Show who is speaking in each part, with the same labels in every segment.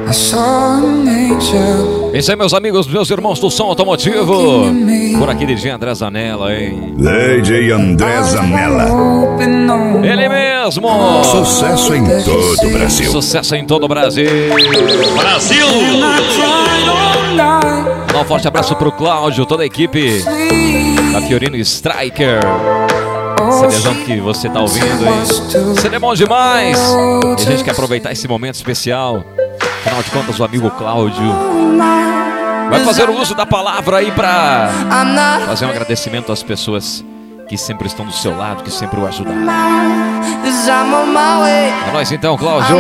Speaker 1: Isso aí, meus amigos, meus irmãos do som automotivo. Por aqui, DJ André Zanella, hein?
Speaker 2: DJ André Zanella.
Speaker 1: Ele mesmo!
Speaker 2: Sucesso em todo o Brasil.
Speaker 1: Sucesso em todo o Brasil. Brasil! Um forte abraço pro Cláudio, toda a equipe da Fiorino Striker. CDzão que você tá ouvindo, hein? CD bom demais! E a gente quer aproveitar esse momento especial. Afinal de contas, o amigo Cláudio vai fazer o uso da palavra aí pra fazer um agradecimento às pessoas que sempre estão do seu lado, que sempre o ajudaram. É nóis então, Cláudio!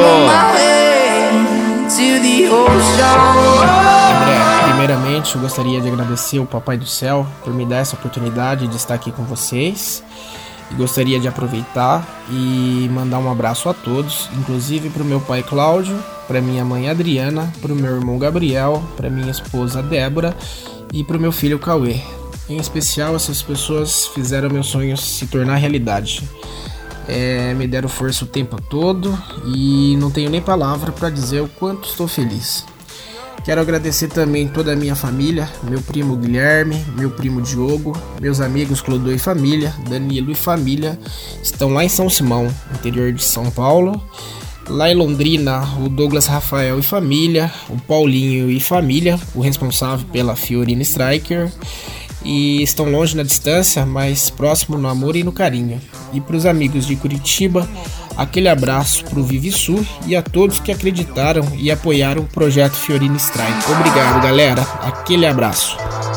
Speaker 3: André, primeiramente eu gostaria de agradecer ao Papai do Céu por me dar essa oportunidade de estar aqui com vocês. E gostaria de aproveitar e mandar um abraço a todos, inclusive para o meu pai Cláudio, para minha mãe Adriana, para o meu irmão Gabriel, para minha esposa Débora e para o meu filho Cauê. Em especial, essas pessoas fizeram meus sonhos se tornar realidade. Me deram força o tempo todo e não tenho nem palavra para dizer o quanto estou feliz. Quero agradecer também toda a minha família, meu primo Guilherme, meu primo Diogo, meus amigos Clodô e família, Danilo e família, estão lá em São Simão, interior de São Paulo. Lá em Londrina, o Douglas Rafael e família, o Paulinho e família, o responsável pela Fiorino Striker. E estão longe na distância, mas próximo no amor e no carinho. E para os amigos de Curitiba, aquele abraço para o Vivisul e a todos que acreditaram e apoiaram o projeto Fiorino Strike. Obrigado, galera. Aquele abraço.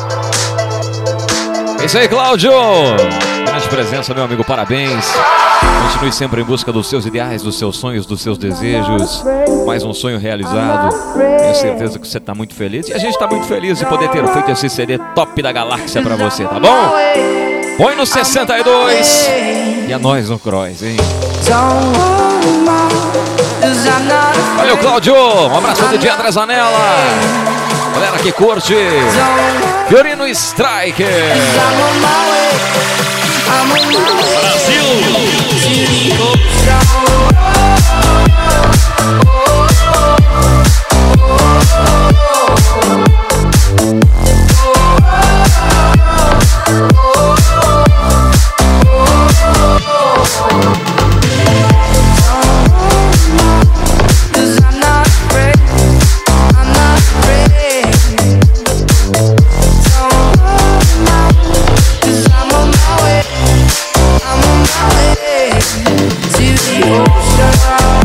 Speaker 1: É isso aí, Cláudio. Grande presença, meu amigo. Parabéns. Continue sempre em busca dos seus ideais, dos seus sonhos, dos seus desejos. Mais um sonho realizado. Tenho certeza que você está muito feliz. E a gente está muito feliz de poder ter feito esse CD top da galáxia para você, tá bom? Põe no 62 e a nós no Cross, hein? Valeu, Cláudio. Um abraço do DJ André Zanella. Galera que curte Fiorino Striker. Brasil.
Speaker 4: To the ocean.